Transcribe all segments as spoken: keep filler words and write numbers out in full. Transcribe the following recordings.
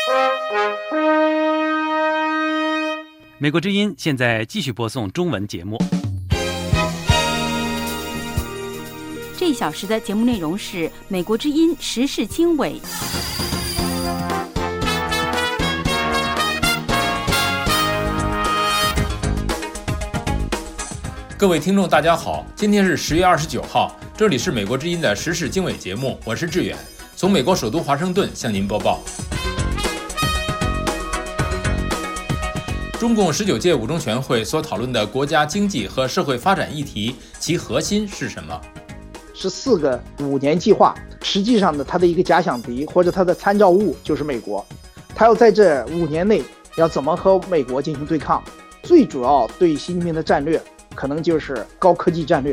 美国之音现在继续播送中文节目。 这一小时的节目内容是美国之音时事经纬。 各位听众大家好，今天是十月二十九号，这里是美国之音的时事经纬节目，我是志远，从美国首都华盛顿向您播报。中共十九届五中全会所讨论的国家经济和社会发展议题，其核心是什么？ 是四个五年计划，实际上呢，它的一个假想敌或者它的参照物就是美国，它要在这五年内要怎么和美国进行对抗？最主要对习近平的战略，可能就是高科技战略。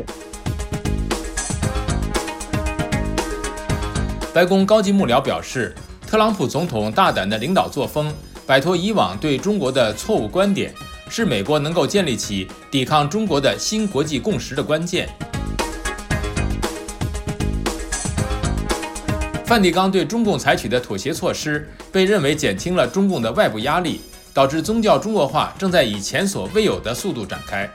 白宫高级幕僚表示，特朗普总统大胆的领导作风，摆脱以往对中国的错误观点，是美国能够建立起抵抗中国的新国际共识的关键。梵蒂冈对中共采取的妥协措施，被认为减轻了中共的外部压力，导致宗教中国化正在以前所未有的速度展开。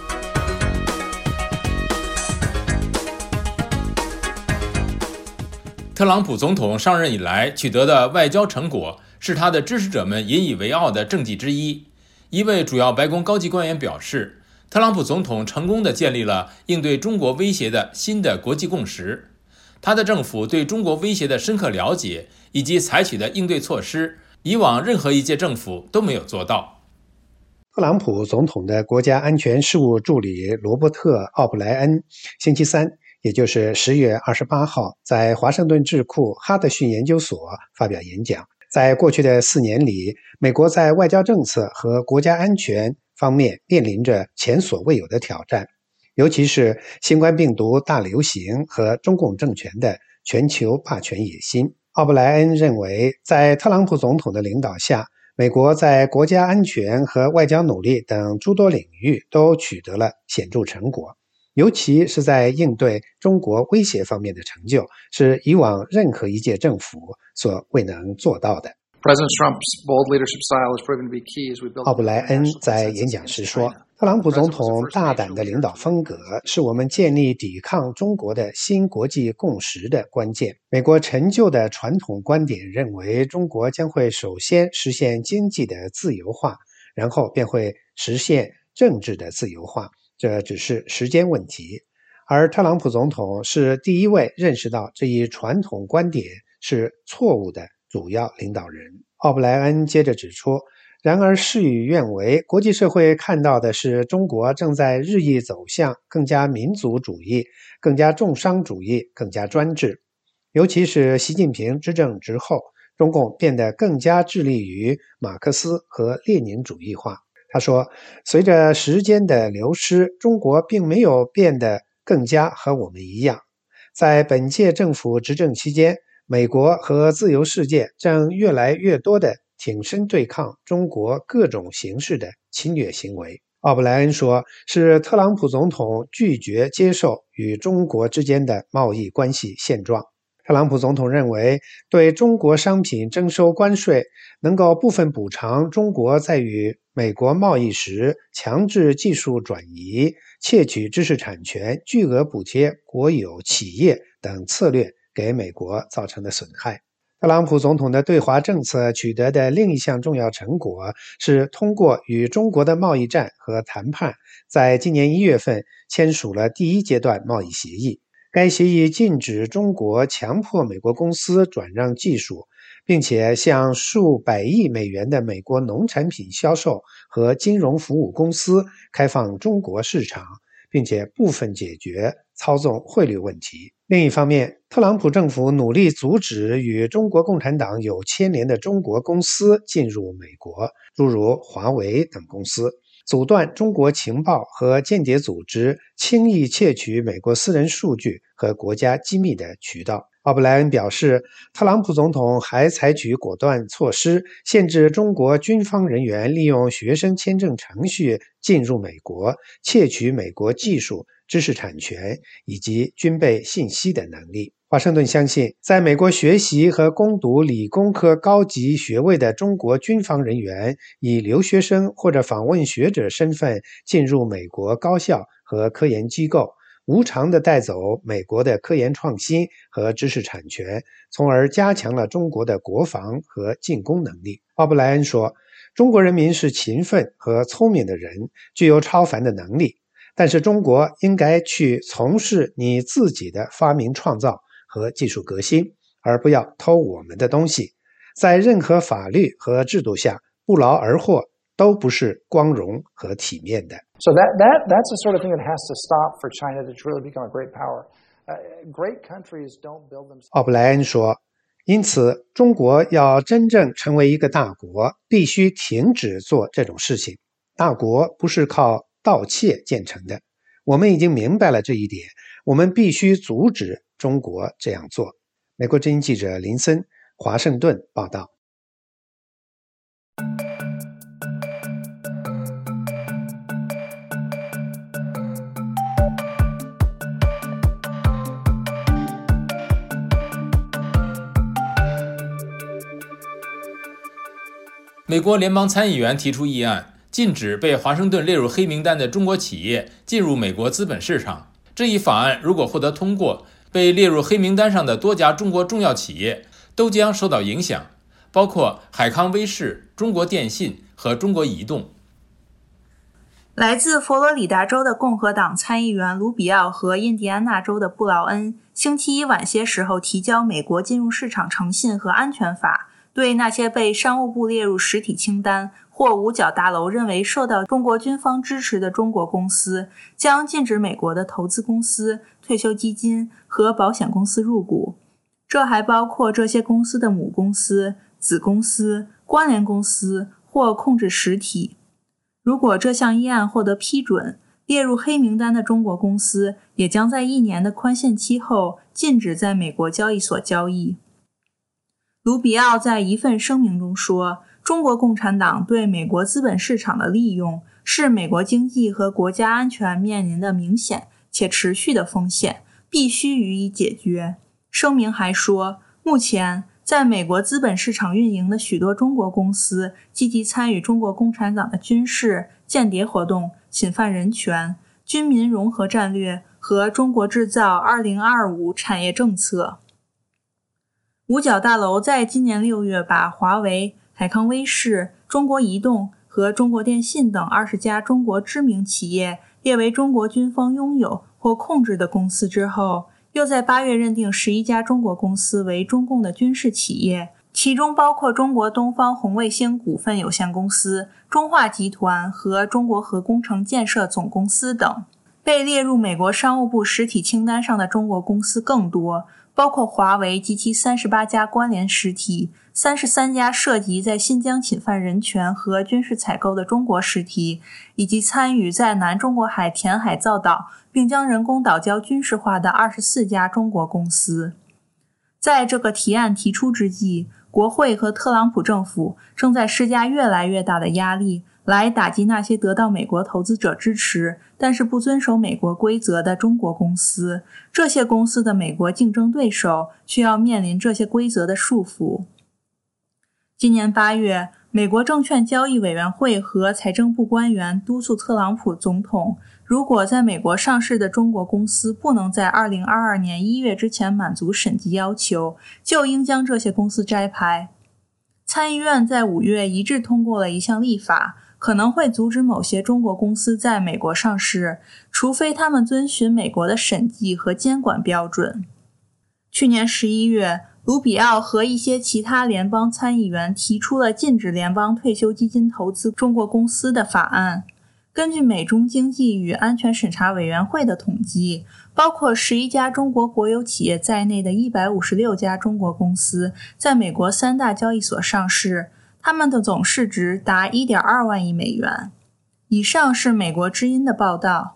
特朗普总统上任以来取得的外交成果，是他的支持者们引以为傲的政绩之一。一位主要白宫高级官员表示，特朗普总统成功地建立了应对中国威胁的新的国际共识。他的政府对中国威胁的深刻了解，以及采取的应对措施，以往任何一届政府都没有做到。 特朗普总统的国家安全事务助理罗伯特·奥布莱恩星期三，也就是十月二十八号，在华盛顿智库哈德逊研究所发表演讲。在过去的四年里，美国在外交政策和国家安全方面面临着前所未有的挑战，尤其是新冠病毒大流行和中共政权的全球霸权野心。奥布莱恩认为，在特朗普总统的领导下，美国在国家安全和外交努力等诸多领域都取得了显著成果，尤其是在应对中国威胁方面的成就，是以往任何一届政府所未能做到的。奥布莱恩在演讲时说，特朗普总统大胆的领导风格是我们建立抵抗中国的新国际共识的关键。美国陈旧的传统观点认为，中国将会首先实现经济的自由化，然后便会实现政治的自由化，这只是时间问题。而特朗普总统是第一位认识到这一传统观点是错误的主要领导人。奥布莱恩接着指出，然而事与愿违，国际社会看到的是中国正在日益走向更加民族主义、更加重商主义、更加专制。尤其是习近平执政之后，中共变得更加致力于马克思和列宁主义化。他说，随着时间的流失，中国并没有变得更加和我们一样。在本届政府执政期间，美国和自由世界正越来越多地挺身对抗中国各种形式的侵略行为。奥布莱恩说，是特朗普总统拒绝接受与中国之间的贸易关系现状。特朗普总统认为，对中国商品征收关税能够部分补偿中国在与美国贸易时强制技术转移、窃取知识产权、巨额补贴国有企业等策略给美国造成的损害。特朗普总统的对华政策取得的另一项重要成果是通过与中国的贸易战和谈判，在今年一月份签署了第一阶段贸易协议。该协议禁止中国强迫美国公司转让技术，并且向数百亿美元的美国农产品销售和金融服务公司开放中国市场，并且部分解决操纵汇率问题。另一方面，特朗普政府努力阻止与中国共产党有牵连的中国公司进入美国，诸如华为等公司，阻断中国情报和间谍组织轻易窃取美国私人数据和国家机密的渠道。 奥布莱恩表示，特朗普总统还采取果断措施，限制中国军方人员利用学生签证程序进入美国，窃取美国技术、知识产权以及军备信息的能力。华盛顿相信，在美国学习和攻读理工科高级学位的中国军方人员，以留学生或者访问学者身份进入美国高校和科研机构，无偿地带走美国的科研创新和知识产权，从而加强了中国的国防和进攻能力。奥布莱恩说，中国人民是勤奋和聪明的人，具有超凡的能力，但是中国应该去从事你自己的发明创造和技术革新，而不要偷我们的东西。在任何法律和制度下，不劳而获都不是光荣和体面的。 So that, that, that's the sort of thing that has to stop for China to really become a great power. Uh, great countries don't build themselves. 奥布莱恩说，因此中国要真正成为一个大国，必须停止做这种事情。大国不是靠盗窃建成的，我们已经明白了这一点，我们必须阻止中国这样做。美国之音记者林森，华盛顿报道。 美国联邦参议员提出议案，禁止被华盛顿列入黑名单的中国企业进入美国资本市场。这一法案如果获得通过，被列入黑名单上的多家中国重要企业都将受到影响，包括海康威视、中国电信和中国移动。 来自佛罗里达州的共和党参议员卢比奥和印第安纳州的布劳恩星期一晚些时候提交美国金融市场诚信和安全法，对那些被商务部列入实体清单或五角大楼认为受到中国军方支持的中国公司，将禁止美国的投资公司、退休基金和保险公司入股。这还包括这些公司的母公司、子公司、关联公司或控制实体。如果这项议案获得批准，列入黑名单的中国公司也将在一年的宽限期后禁止在美国交易所交易。卢比奥在一份声明中说，中国共产党对美国资本市场的利用是美国经济和国家安全面临的明显且持续的风险，必须予以解决。声明还说，目前在美国资本市场运营的许多中国公司积极参与中国共产党的军事、间谍活动、侵犯人权、军民融合战略和中国制造二零二五产业政策。五角大楼在今年六月把华为、海康威视、中国移动和中国电信等二十家中国知名企业列为中国军方拥有或控制的公司之后，又在八月认定十一家中国公司为中共的军事企业，其中包括中国东方红卫星股份有限公司、中化集团和中国核工程建设总公司等。被列入美国商务部实体清单上的中国公司更多，包括华为及其三十八家关联实体、三十三家涉及在新疆侵犯人权和军事采购的中国实体，以及参与在南中国海填海造岛并将人工岛礁军事化的二十四家中国公司。在这个提案提出之际，国会和特朗普政府正在施加越来越大的压力，来打击那些得到美国投资者支持但是不遵守美国规则的中国公司。这些公司的美国竞争对手需要面临这些规则的束缚。今年八月，美国证券交易委员会和财政部官员督促特朗普总统，如果在美国上市的中国公司不能在二零二二年一月之前满足审计要求，就应将这些公司摘牌。参议院在五月一致通过了一项立法，可能会阻止某些中国公司在美国上市，除非他们遵循美国的审计和监管标准。去年十一月，卢比奥和一些其他联邦参议员提出了禁止联邦退休基金投资中国公司的法案。根据美中经济与安全审查委员会的统计，包括十一家中国国有企业在内的一百五十六家中国公司在美国三大交易所上市，他们的总市值达 一点二万亿美元。以上是美国之音的报道。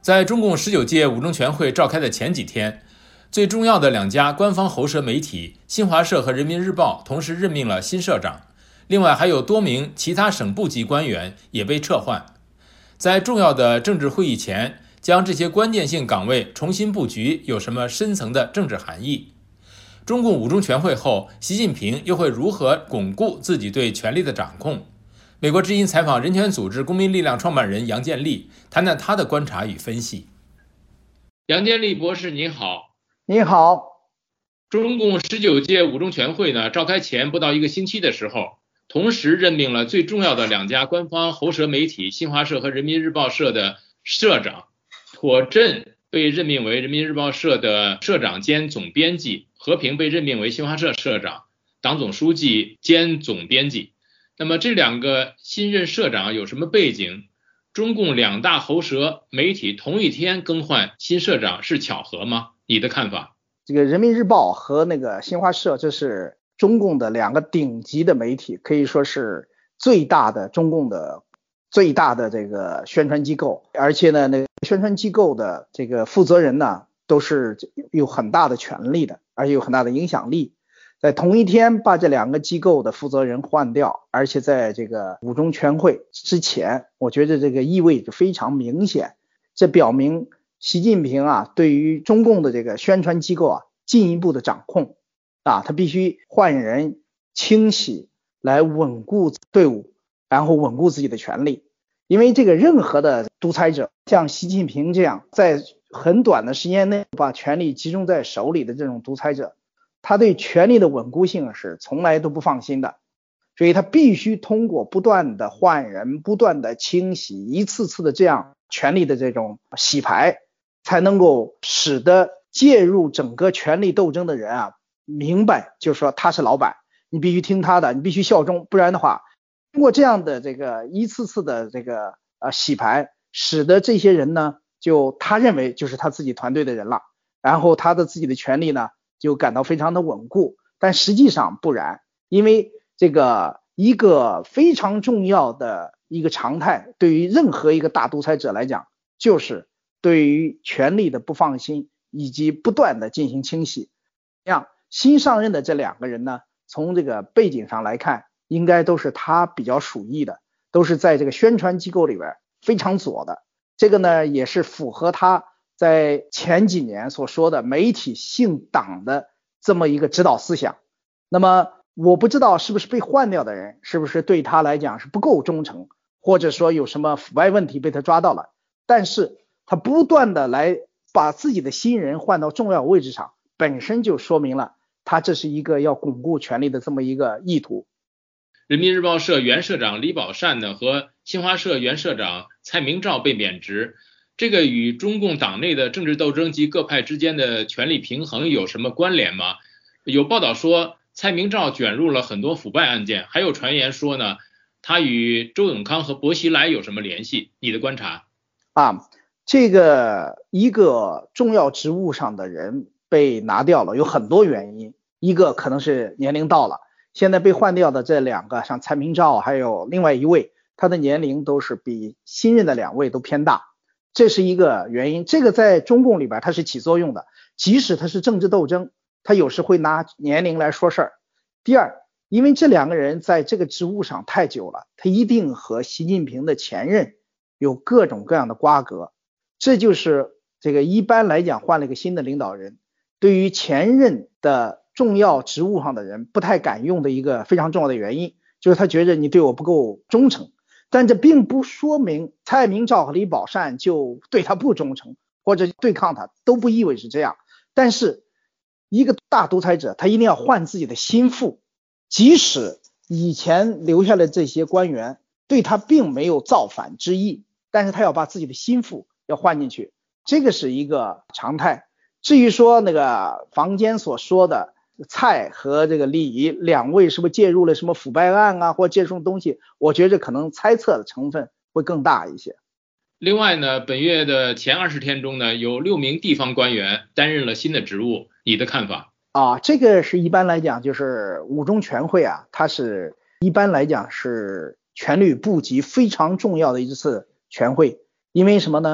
在中共十九届五中全会召开的前几天，最重要的两家官方喉舌媒体新华社和人民日报同时任命了新社长，另外还有多名其他省部级官员也被撤换。在重要的政治会议前，将这些关键性岗位重新布局有什么深层的政治含义？中共五中全会后，习近平又会如何巩固自己对权力的掌控？美国之音采访人权组织公民力量创办人杨建立，谈谈他的观察与分析。 杨建立博士您好。 你好。 中共十九届五中全会呢召开前不到一个星期的时候，同时任命了最重要的两家官方喉舌媒体新华社和人民日报社的社长，妥振被任命为人民日报社的社长兼总编辑，和平被任命为新华社社长、党总书记兼总编辑。那么这两个新任社长有什么背景？中共两大喉舌媒体同一天更换新社长是巧合吗？你的看法？ 这个人民日报和那个新华社，这是中共的两个顶级的媒体，可以说是最大的中共的最大的这个宣传机构，而且呢，那个宣传机构的这个负责人呢，都是有很大的权力的，而且有很大的影响力。在同一天把这两个机构的负责人换掉，而且在这个五中全会之前，我觉得这个意味就非常明显。这表明习近平啊，对于中共的这个宣传机构啊，进一步的掌控啊，他必须换人清洗，来稳固队伍，然后稳固自己的权力。因为这个任何的独裁者，像习近平这样在很短的时间内把权力集中在手里的这种独裁者，他对权力的稳固性是从来都不放心的，所以他必须通过不断的换人，不断的清洗，一次次的这样权力的这种洗牌，才能够使得介入整个权力斗争的人啊，明白就是说他是老板，你必须听他的，你必须效忠，不然的话，通过这样的这个一次次的这个呃洗牌，使得这些人呢，就他认为就是他自己团队的人了，然后他的自己的权力呢就感到非常的稳固。但实际上不然，因为这个一个非常重要的一个常态，对于任何一个大独裁者来讲，就是对于权力的不放心以及不断的进行清洗。像新上任的这两个人呢，从这个背景上来看，应该都是他比较属意的，都是在这个宣传机构里边非常左的。这个呢也是符合他在前几年所说的媒体姓党的这么一个指导思想。那么我不知道是不是被换掉的人是不是对他来讲是不够忠诚，或者说有什么腐败问题被他抓到了，但是他不断的来把自己的新人换到重要位置上，本身就说明了他这是一个要巩固权力的这么一个意图。 人民日报社原社长李宝善呢和新华社原社长蔡明照被免职，这个与中共党内的政治斗争及各派之间的权力平衡有什么关联吗？有报道说蔡明照卷入了很多腐败案件，还有传言说呢他与周永康和薄熙来有什么联系？你的观察？ 啊，这个一个重要职务上的人被拿掉了，有很多原因，一个可能是年龄到了，现在被换掉的这两个，像蔡明照还有另外一位，他的年龄都是比新任的两位都偏大，这是一个原因。这个在中共里边它是起作用的，即使它是政治斗争，他有时会拿年龄来说事儿。第二，因为这两个人在这个职务上太久了，他一定和习近平的前任有各种各样的瓜葛，这就是这个一般来讲换了一个新的领导人，对于前任的重要职务上的人不太敢用的一个非常重要的原因，就是他觉得你对我不够忠诚。但这并不说明蔡明照和李宝善就对他不忠诚或者对抗他，都不意味是这样。但是一个大独裁者他一定要换自己的心腹，即使以前留下的这些官员对他并没有造反之意，但是他要把自己的心腹要换进去，这个是一个常态。至于说那个坊间所说的蔡和这个李两位是不是介入了什么腐败案啊，或介入东西，我觉得可能猜测的成分会更大一些。 另外呢，本月的前二十天中呢，有六名地方官员担任了新的职务，你的看法？ 啊，这个是一般来讲就是五中全会啊，它是一般来讲是权力部级非常重要的一次全会。因为什么呢？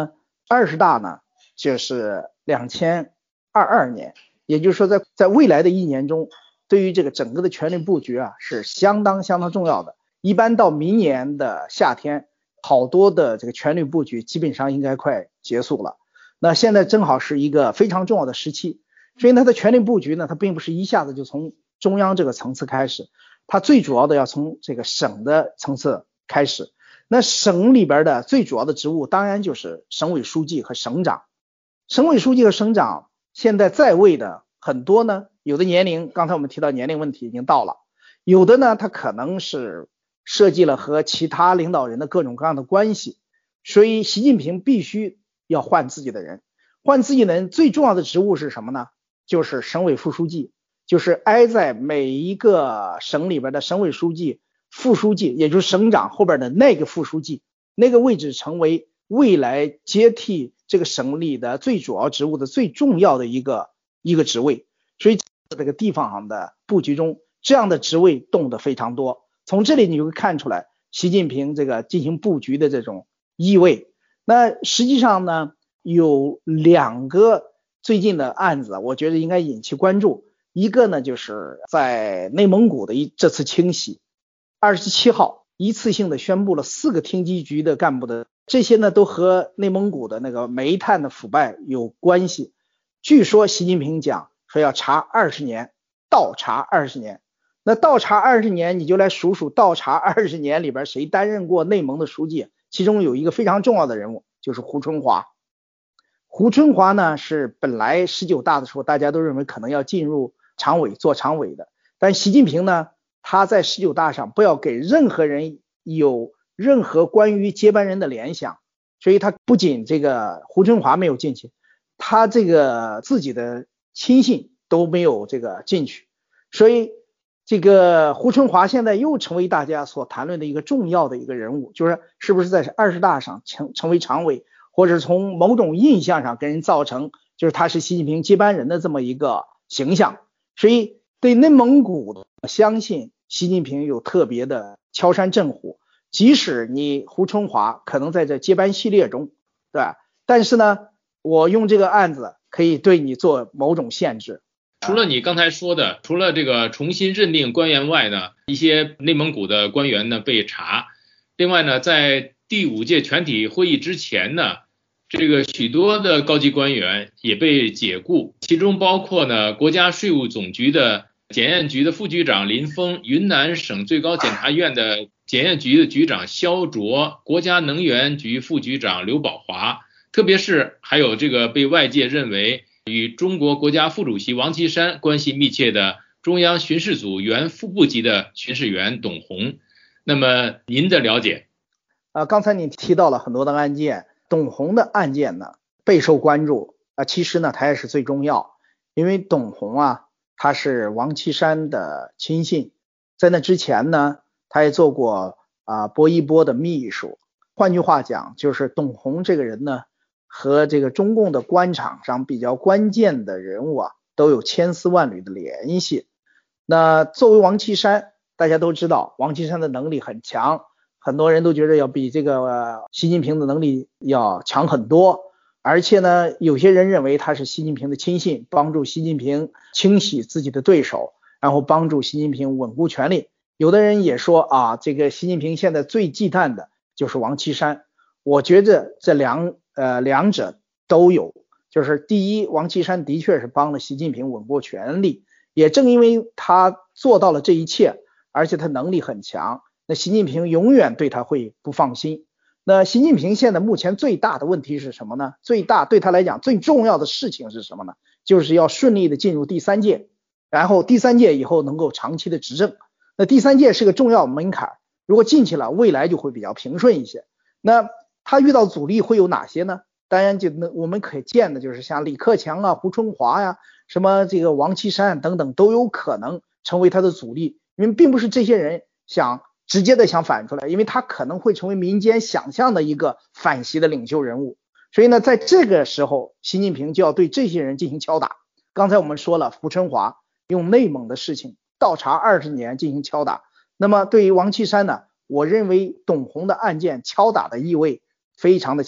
二十大呢就是两千二十二年，也就是说在在未来的一年中，对于这个整个的权力布局啊是相当相当重要的。一般到明年的夏天，好多的这个权力布局基本上应该快结束了。那现在正好是一个非常重要的时期，所以它的权力布局呢，它并不是一下子就从中央这个层次开始，它最主要的要从这个省的层次开始。那省里边的最主要的职务当然就是省委书记和省长。省委书记和省长现在在位的很多呢，有的年龄，刚才我们提到年龄问题已经到了，有的呢他可能是设计了和其他领导人的各种各样的关系，所以习近平必须要换自己的人。换自己的人最重要的职务是什么呢？就是省委副书记，就是挨在每一个省里边的省委书记、副书记，也就是省长后边的那个副书记，那个位置成为未来接替这个省里的最主要职务的最重要的一个一个职位。所以这个地方上的布局中，这样的职位动得非常多。从这里你就会看出来习近平这个进行布局的这种意味。那实际上呢，有两个最近的案子我觉得应该引起关注。一个呢就是在内蒙古的一这次清洗，二十七号一次性的宣布了四个厅级局的干部的，这些呢都和内蒙古的那个煤炭的腐败有关系。据说习近平讲说要查二十年，倒查二十年。那倒查二十年，你就来数数倒查二十年里边谁担任过内蒙的书记，其中有一个非常重要的人物，就是胡春华。胡春华呢是本来十九大的时候大家都认为可能要进入常委做常委的，但习近平呢他在十九大上不要给任何人有任何关于接班人的联想，所以他不仅这个胡春华没有进去，他这个自己的亲信都没有这个进去，所以这个胡春华现在又成为大家所谈论的一个重要的一个人物，就是是不是在二十大上成成为常委，或者从某种印象上给人造成就是他是习近平接班人的这么一个形象。所以对内蒙古相信习近平有特别的敲山震虎，即使你胡春华可能在这接班系列中，对吧？但是呢我用这个案子可以对你做某种限制。 除了你刚才说的，除了这个重新任命官员外呢，一些内蒙古的官员呢被查。另外呢，在第五届全体会议之前呢，这个许多的高级官员也被解雇，其中包括呢国家税务总局的检验局的副局长林峰，云南省最高检察院的检验局的局长肖卓，国家能源局副局长刘宝华，特别是还有这个被外界认为与中国国家副主席王岐山关系密切的中央巡视组原副部级的巡视员董洪。那么您的了解？ 呃，刚才你提到了很多的案件，董洪的案件呢备受关注啊、呃。其实呢，他也是最重要，因为董洪啊，他是王岐山的亲信，在那之前呢，他也做过啊薄一波的秘书。换句话讲，就是董洪这个人呢，和这个中共的官场上比较关键的人物啊，都有千丝万缕的联系。那作为王岐山，大家都知道王岐山的能力很强，很多人都觉得要比这个、呃、习近平的能力要强很多，而且呢有些人认为他是习近平的亲信，帮助习近平清洗自己的对手，然后帮助习近平稳固权力。有的人也说啊，这个习近平现在最忌惮的就是王岐山。我觉得这两呃两者都有，就是第一，王岐山的确是帮了习近平稳固权力，也正因为他做到了这一切，而且他能力很强，那习近平永远对他会不放心。那习近平现在目前最大的问题是什么呢？最大对他来讲最重要的事情是什么呢？就是要顺利的进入第三届，然后第三届以后能够长期的执政。那第三届是个重要门槛，如果进去了，未来就会比较平顺一些。那他遇到阻力会有哪些呢？当然就我们可见的就是像李克强啊、胡春华呀、啊、什么这个王岐山等等都有可能成为他的阻力，因为并不是这些人想直接的想反出来，因为他可能会成为民间想象的一个反习的领袖人物。所以呢，在这个时候，习近平就要对这些人进行敲打。刚才我们说了，胡春华用内蒙的事情倒查二十年进行敲打，那么对于王岐山呢，我认为董洪的案件敲打的意味非常的强，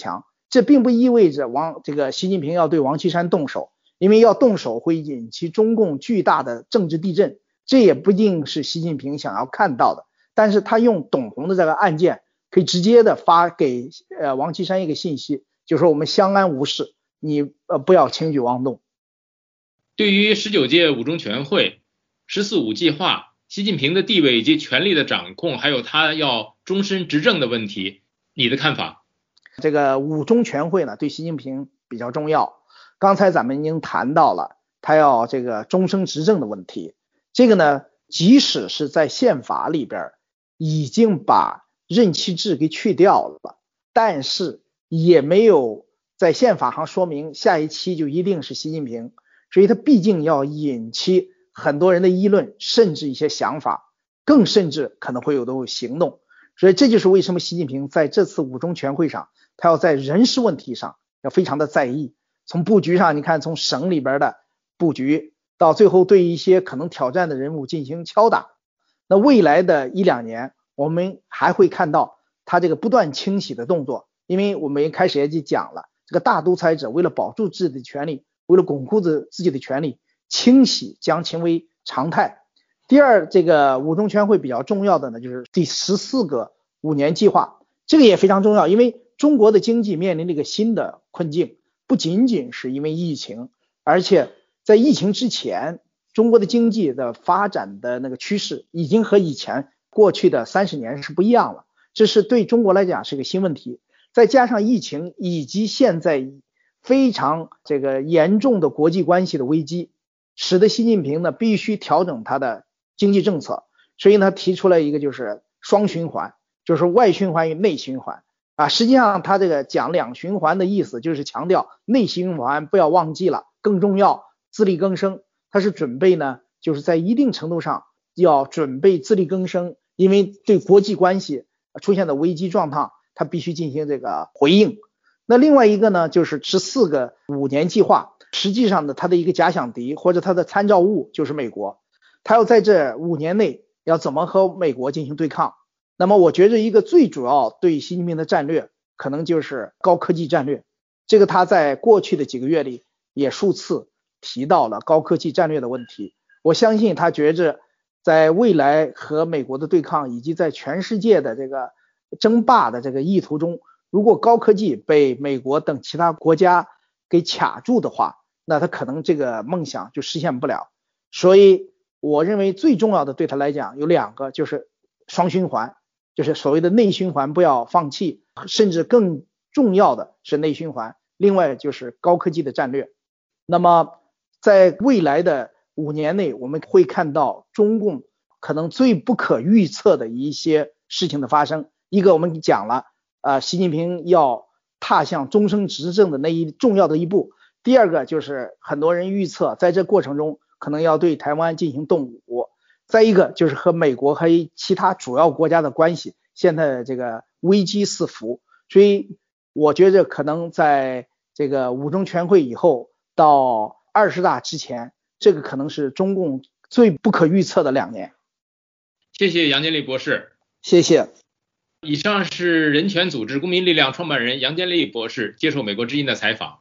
这并不意味着王这个习近平要对王岐山动手，因为要动手会引起中共巨大的政治地震，这也不一定是习近平想要看到的。但是他用董宏的这个案件，可以直接的发给呃王岐山一个信息，就是说我们相安无事，你呃不要轻举妄动。 对于十九届五中全会、十四五计划、习近平的地位以及权力的掌控，还有他要终身执政的问题，你的看法？ 这个五中全会呢，对习近平比较重要。刚才咱们已经谈到了，他要这个终身执政的问题。这个呢，即使是在宪法里边已经把任期制给去掉了，但是也没有在宪法上说明下一期就一定是习近平，所以他毕竟要引起很多人的议论，甚至一些想法，更甚至可能会有的行动。所以这就是为什么习近平在这次五中全会上，他要在人事问题上要非常的在意。从布局上，你看从省里边的布局到最后对一些可能挑战的人物进行敲打，那未来的一两年我们还会看到他这个不断清洗的动作。因为我们一开始也就讲了，这个大独裁者为了保住自己的权利，为了巩固自己的权利，清洗将成为常态。第二，这个五中全会比较重要的呢，就是第十四个五年计划，这个也非常重要。因为中国的经济面临了一个新的困境，不仅仅是因为疫情，而且在疫情之前，中国的经济的发展的那个趋势已经和以前过去的三十年是不一样了，这是对中国来讲是个新问题。再加上疫情以及现在非常这个严重的国际关系的危机，使得习近平呢必须调整他的经济政策，所以呢提出了一个就是双循环，就是外循环与内循环啊。实际上他这个讲两循环的意思就是强调内循环不要忘记了，更重要自力更生。他是准备呢就是在一定程度上要准备自力更生，因为对国际关系出现的危机状况他必须进行这个回应。那另外一个呢就是十四个五年计划，实际上呢他的一个假想敌或者他的参照物就是美国，他要在这五年内要怎么和美国进行对抗。那么我觉得一个最主要对习近平的战略可能就是高科技战略，这个他在过去的几个月里也数次提到了高科技战略的问题。我相信他觉着在未来和美国的对抗以及在全世界的这个争霸的这个意图中，如果高科技被美国等其他国家给卡住的话，那他可能这个梦想就实现不了。所以我认为最重要的对他来讲有两个，就是双循环，就是所谓的内循环不要放弃，甚至更重要的是内循环，另外就是高科技的战略。那么在未来的五年内，我们会看到中共可能最不可预测的一些事情的发生。一个我们讲了呃，习近平要踏向终身执政的那一重要的一步。第二个就是很多人预测在这过程中可能要对台湾进行动武。再一个就是和美国和其他主要国家的关系现在这个危机四伏，所以我觉得可能在这个五中全会以后到二十大之前，这个可能是中共最不可预测的两年。 谢谢杨建立博士。 谢谢。 以上是人权组织公民力量创办人杨建立博士接受美国之音的采访。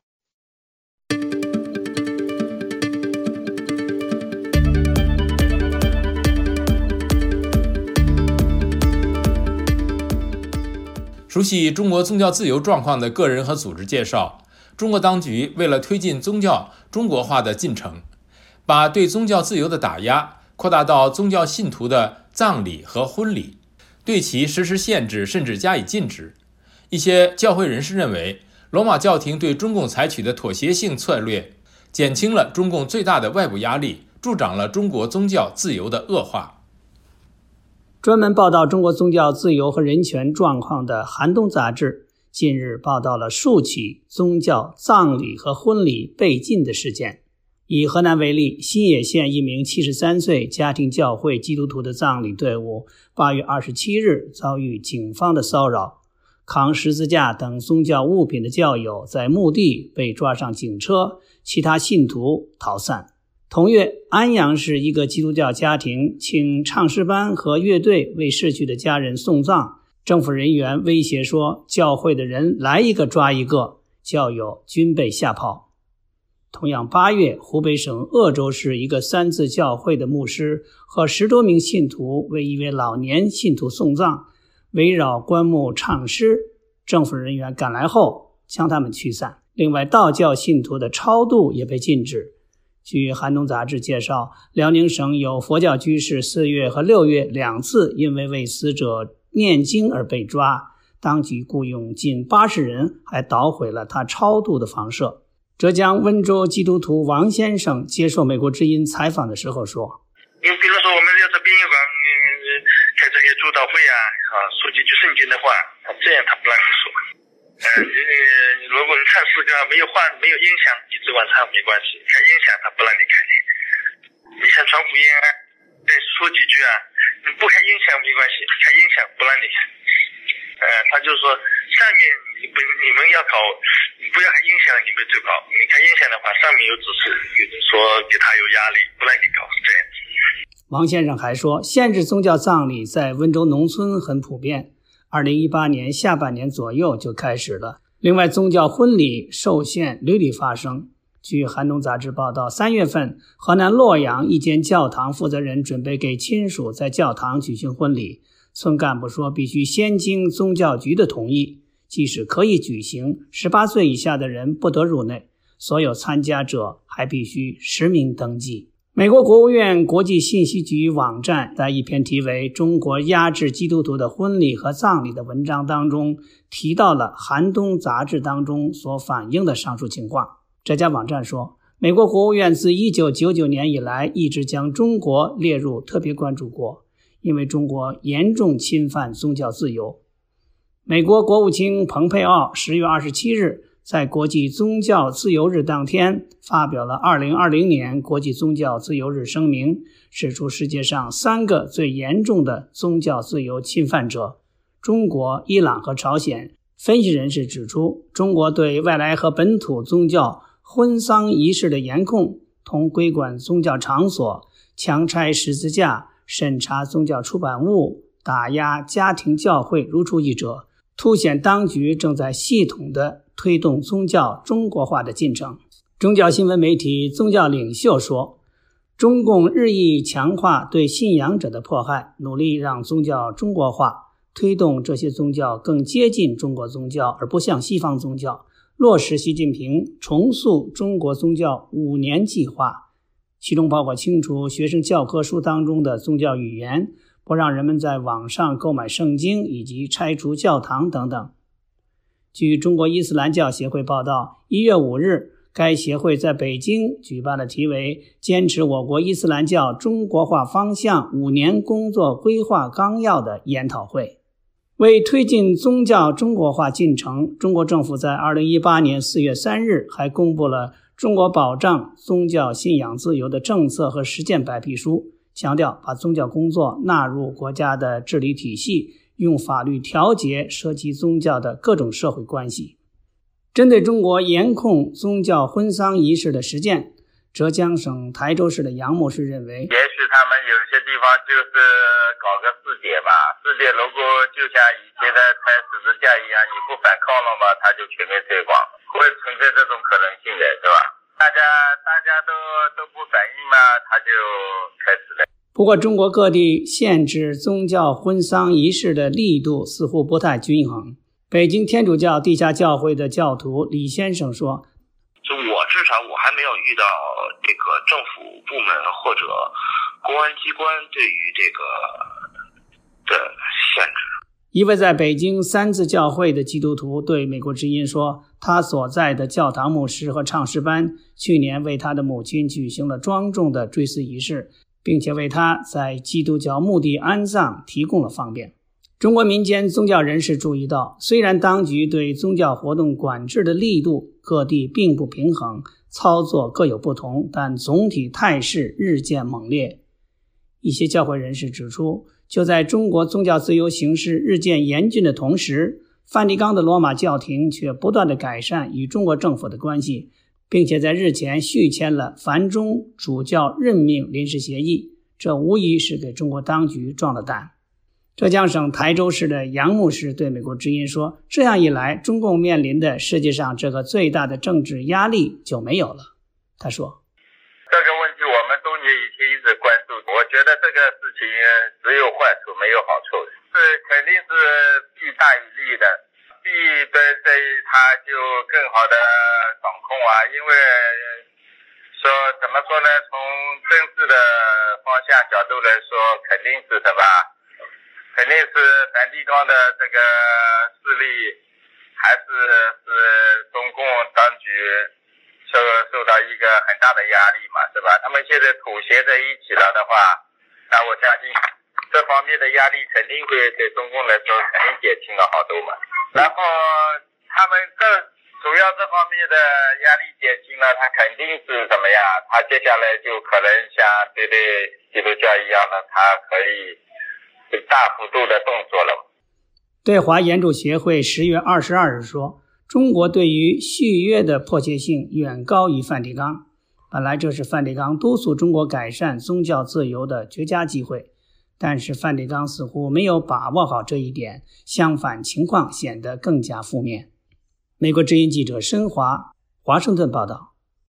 熟悉中国宗教自由状况的个人和组织介绍，中国当局为了推进宗教中国化的进程，把对宗教自由的打压扩大到宗教信徒的葬礼和婚礼，对其实施限制甚至加以禁止。一些教会人士认为，罗马教廷对中共采取的妥协性策略减轻了中共最大的外部压力，助长了中国宗教自由的恶化。 专门报道中国宗教自由和人权状况的《寒冬》杂志近日报道了数起宗教葬礼和婚礼被禁的事件。以河南为例，新野县一名七十三岁家庭教会基督徒的葬礼队伍八月二十七日遭遇警方的骚扰，扛十字架等宗教物品的教友在墓地被抓上警车，其他信徒逃散。同月，安阳市一个基督教家庭请唱诗班和乐队为逝去的家人送葬， 政府人员威胁说，教会的人来一个抓一个，教友均被吓跑。同样八月，湖北省鄂州市一个三自教会的牧师和十多名信徒为一位老年信徒送葬，围绕棺木唱诗，政府人员赶来后将他们驱散。另外，道教信徒的超度也被禁止。据寒冬杂志介绍，辽宁省有佛教居士四月和六月两次因为为死者念经而被抓，当局雇佣近八十人，还捣毁了他超度的房舍。浙江温州基督徒王先生接受美国之音采访的时候说， 你比如说我们要在殡仪馆开这些祝祷会啊，啊，说几句圣经的话，这样他不让你说。呃，如果你唱诗歌没有话没有音响，你只管唱没关系，开音响他不让你开。你像传福音啊，再说几句啊，你不开音响没关系，开音响不让你开。呃，他就说上面你不你们要搞，你不要开音响，你们最好。你开音响的话，上面有指示，有人说给他有压力，不让你搞，是这样子。 王先生还说，限制宗教葬礼在温州农村很普遍，二零一八年下半年左右就开始了。另外，宗教婚礼受限屡屡发生。据寒冬杂志报道，三月份，河南洛阳一间教堂负责人准备给亲属在教堂举行婚礼，村干部说必须先经宗教局的同意，即使可以举行，十八岁以下的人不得入内，所有参加者还必须实名登记。美国国务院国际信息局网站在一篇题为《中国压制基督徒的婚礼和葬礼》的文章当中提到了寒冬杂志当中所反映的上述情况。这家网站说，美国国务院自一九九九年以来一直将中国列入特别关注国，因为中国严重侵犯宗教自由。美国国务卿蓬佩奥十月二十七日在国际宗教自由日当天发表了二零二零年国际宗教自由日声明，指出世界上三个最严重的宗教自由侵犯者：中国、伊朗和朝鲜。分析人士指出，中国对外来和本土宗教婚丧仪式的严控，同规管宗教场所、强拆十字架、审查宗教出版物、打压家庭教会如出一辙，凸显当局正在系统地推动宗教中国化的进程。宗教新闻媒体宗教领袖说，中共日益强化对信仰者的迫害，努力让宗教中国化，推动这些宗教更接近中国宗教而不像西方宗教，落实习近平重塑中国宗教五年计划，其中包括清除学生教科书当中的宗教语言，不让人们在网上购买圣经，以及拆除教堂等等。据中国伊斯兰教协会报道，一月五日，该协会在北京举办了题为《坚持我国伊斯兰教中国化方向五年工作规划纲要》的研讨会。为推进宗教中国化进程，中国政府在二零一八年四月三日还公布了中国保障宗教信仰自由的政策和实践白皮书，强调把宗教工作纳入国家的治理体系，用法律调节涉及宗教的各种社会关系。针对中国严控宗教婚丧仪式的实践，浙江省台州市的杨牧师认为， 也许他们有些地方就是搞个四节吧，四节如果就像以前的拆十字架一样，你不反抗了嘛，他就全面推广，会存在这种可能性的，是吧？大家大家都都不反应嘛，他就开始了。 不过中国各地限制宗教婚丧仪式的力度似乎不太均衡。北京天主教地下教会的教徒李先生说， 就我至少我还没有遇到这个政府部门或者公安机关对于这个的限制。 一位在北京三自教会的基督徒对美国之音说，他所在的教堂牧师和唱诗班去年为他的母亲举行了庄重的追思仪式，并且为他在基督教墓地安葬提供了方便。中国民间宗教人士注意到，虽然当局对宗教活动管制的力度各地并不平衡，操作各有不同，但总体态势日渐猛烈。一些教会人士指出，就在中国宗教自由形势日渐严峻的同时，梵蒂冈的罗马教廷却不断地改善与中国政府的关系，并且在日前续签了梵中主教任命临时协议，这无疑是给中国当局壮了胆。 浙江省台州市的杨牧师对美国之音说，这样一来，中共面临的世界上这个最大的政治压力就没有了。他说， 这个问题我们中间以前一直关注，我觉得这个事情只有坏处没有好处，是肯定是弊大于利的。弊的在于它就更好的掌控啊，因为说怎么说呢，从政治的方向角度来说，肯定是什么，肯定是梵蒂冈的这个势力还是是中共当局受受到一个很大的压力嘛，是吧？他们现在妥协在一起了的话，那我相信这方面的压力肯定会对中共来说肯定减轻了好多嘛。然后他们这主要这方面的压力减轻了，他肯定是怎么样？他接下来就可能像对待基督教一样的，他可以大幅度的动作了。 对华援助协会十月二十二日说，中国对于续约的迫切性远高于梵蒂冈。本来这是梵蒂冈督促中国改善宗教自由的绝佳机会，但是梵蒂冈似乎没有把握好这一点，相反情况显得更加负面。美国之音记者申华华盛顿报道。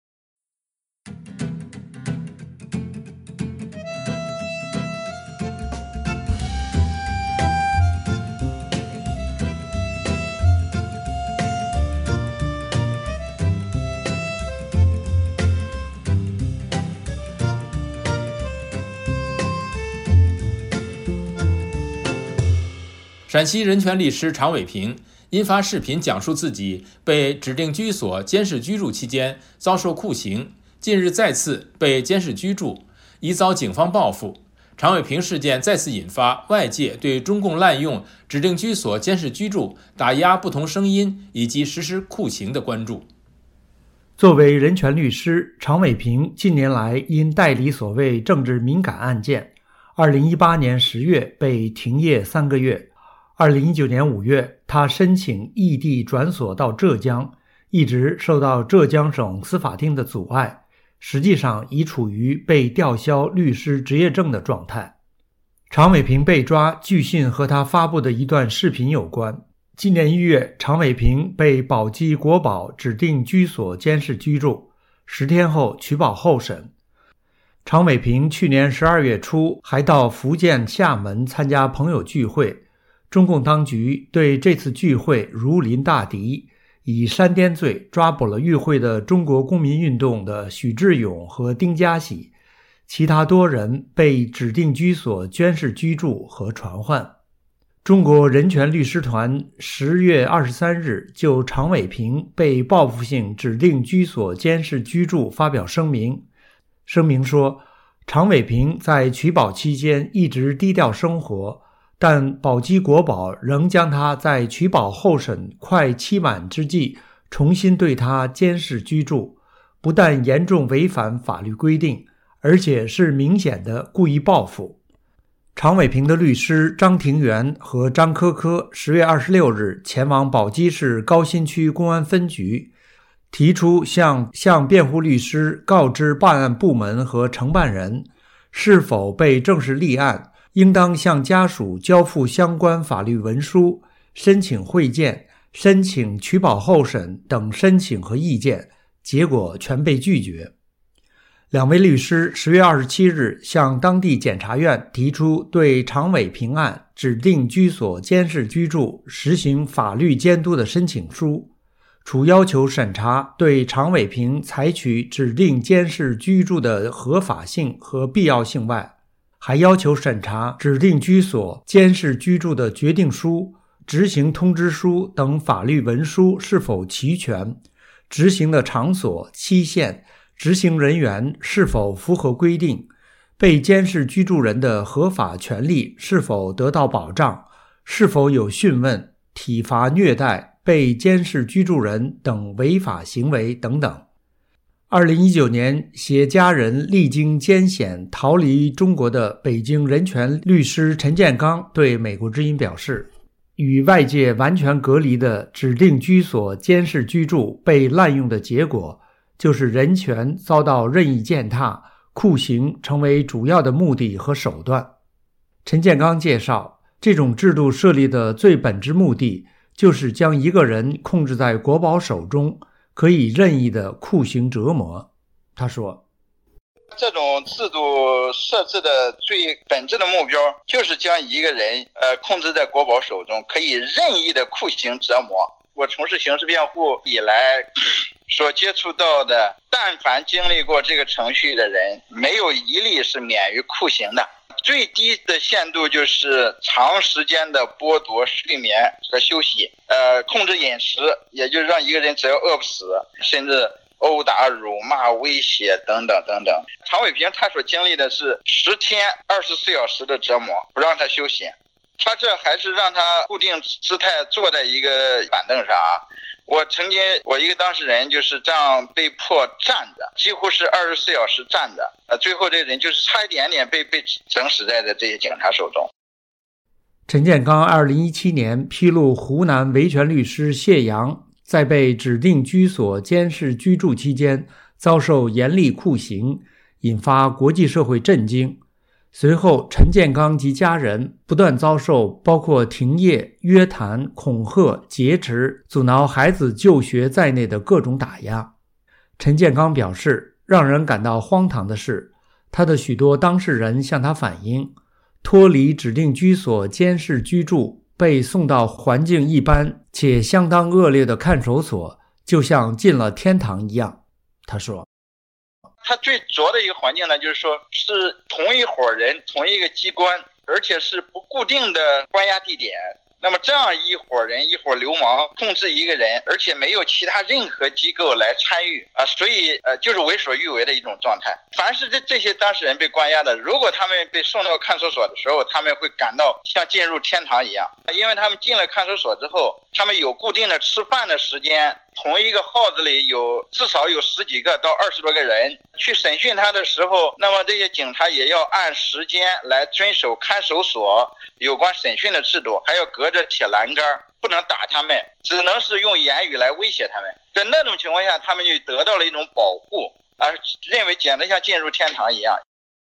陕西人权律师常伟平因发视频讲述自己被指定居所监视居住期间遭受酷刑，近日再次被监视居住，已遭警方报复。常伟平事件再次引发外界对中共滥用指定居所监视居住、打压不同声音以及实施酷刑的关注。 作为人权律师，常伟平近年来因代理所谓政治敏感案件，二零一八年十月被停业三个月。二零一九年五月，他申请异地转所到浙江，一直受到浙江省司法厅的阻碍，实际上已处于被吊销律师执业证的状态。常伟平被抓，据信和他发布的一段视频有关。今年一月，常伟平被宝鸡国保指定居所监视居住，十天后取保候审。常伟平去年十二月初还到福建厦门参加朋友聚会，中共当局对这次聚会如临大敌，以煽颠罪抓捕了与会的中国公民运动的许志勇和丁家喜，其他多人被指定居所监视居住和传唤。中国人权律师团十月二十三日就常伟平被报复性指定居所监视居住发表声明，声明说，常伟平在取保期间一直低调生活，但宝鸡国保仍将他在取保候审快期满之际重新对他监视居住，不但严重违反法律规定，而且是明显的故意报复。常伟平的律师张庭元和张科科十月二十六日前往宝鸡市高新区公安分局，提出向向辩护律师告知办案部门和承办人，是否被正式立案，应当向家属交付相关法律文书、申请会见、申请取保候审等申请和意见，结果全被拒绝。两位律师十月二十七日向当地检察院提出对常伟平案指定居所监视居住实行法律监督的申请书，除要求审查对常伟平采取指定监视居住的合法性和必要性外，还要求审查指定居所监视居住的决定书、执行通知书等法律文书是否齐全，执行的场所、期限、执行人员是否符合规定，被监视居住人的合法权利是否得到保障，是否有讯问、体罚虐待被监视居住人等违法行为等等。二零一九年，携家人历经艰险逃离中国的北京人权律师陈建刚对美国之音表示，与外界完全隔离的指定居所监视居住被滥用的结果，就是人权遭到任意践踏，酷刑成为主要的目的和手段。陈建刚介绍， 这种制度设立的最本质目的就是将一个人控制在国宝手中，可以任意的酷刑折磨。他说， 这种制度设置的最本质的目标就是将一个人呃控制在国宝手中，可以任意的酷刑折磨。我从事刑事辩护以来所接触到的，但凡经历过这个程序的人，没有一例是免于酷刑的。最低的限度就是长时间的剥夺睡眠和休息，呃，控制饮食，也就是让一个人只要饿不死，甚至殴打、辱骂、威胁等等等等。常伟平他所经历的是十天二十四小时的折磨，不让他休息。他这还是让他固定姿态坐在一个板凳上啊。我曾经，我一个当事人就是这样被迫站着，几乎是二十四小时站着，呃，最后这人就是差一点点被被整死在的这些警察手中。 陈建刚二零一七年披露湖南维权律师谢阳在被指定居所监视居住期间遭受严厉酷刑，引发国际社会震惊。随后，陈建刚及家人不断遭受包括停业、约谈、恐吓、劫持、阻挠孩子就学在内的各种打压。陈建刚表示，让人感到荒唐的是，他的许多当事人向他反映，脱离指定居所监视居住，被送到环境一般且相当恶劣的看守所，就像进了天堂一样。他说， 他最着的一个环境呢，就是说是同一伙人、同一个机关，而且是不固定的关押地点。那么这样一伙人、一伙流氓控制一个人，而且没有其他任何机构来参与啊，所以呃就是为所欲为的一种状态。凡是这这些当事人被关押的，如果他们被送到看守所的时候，他们会感到像进入天堂一样，因为他们进了看守所之后，他们有固定的吃饭的时间，同一个号子里有至少有十几个到二十多个人去审讯他的时候，那么这些警察也要按时间来遵守看守所有关审讯的制度，还要隔着铁栏杆，不能打他们，只能是用言语来威胁他们。在那种情况下，他们就得到了一种保护，而认为简直像进入天堂一样。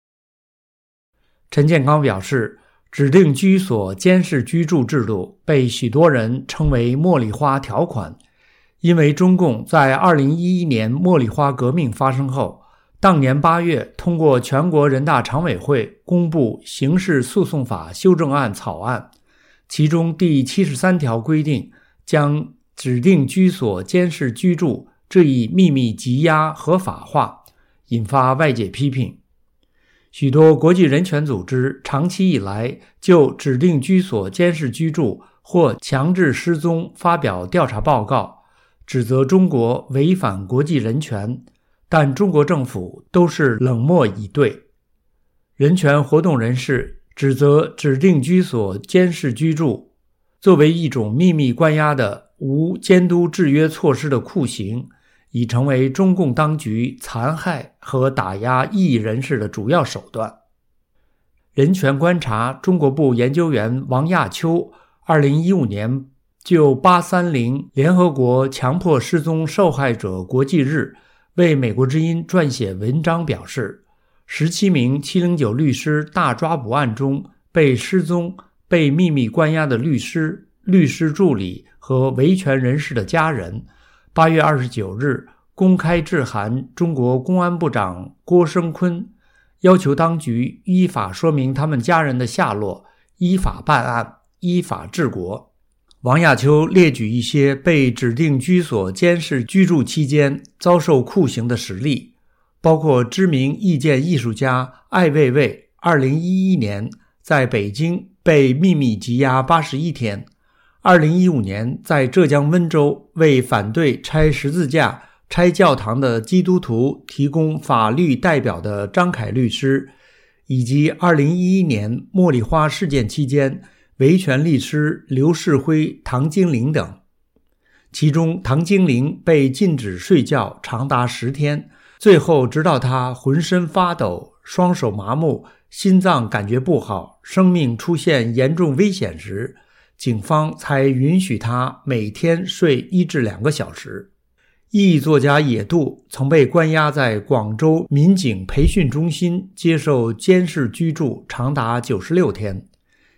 陈建刚表示，指定居所监视居住制度被许多人称为茉莉花条款，因为中共在二零一一年茉莉花革命发生后，当年八月通过全国人大常委会公布刑事诉讼法修正案草案，其中第七十三条规定将指定居所监视居住这一秘密羁押合法化，引发外界批评。许多国际人权组织长期以来就指定居所监视居住或强制失踪发表调查报告，指责中国违反国际人权，但中国政府都是冷漠以对。人权活动人士指责指定居所监视居住作为一种秘密关押的无监督制约措施的酷刑，已成为中共当局残害和打压异议人士的主要手段。人权观察中国部研究员王亚秋二零一五年就八三零联合国强迫失踪受害者国际日为美国之音撰写文章表示，十七名七零九律师大抓捕案中被失踪、被秘密关押的律师、律师助理和维权人士的家人八月二十九日公开致函中国公安部长郭声琨，要求当局依法说明他们家人的下落，依法办案，依法治国。王亚秋列举一些被指定居所监视居住期间遭受酷刑的实例，包括知名意见艺术家艾未未二零一一年在北京被秘密羁押八十一天，二零一五年在浙江温州为反对拆十字架、拆教堂的基督徒提供法律代表的张凯律师，以及二零一一年茉莉花事件期间维权律师刘世辉、唐金玲等。其中唐金玲被禁止睡觉长达十天，最后直到他浑身发抖、双手麻木、心脏感觉不好、生命出现严重危险时，警方才允许他每天睡一至两个小时。异议作家野渡曾被关押在广州民警培训中心接受监视居住长达九十六天。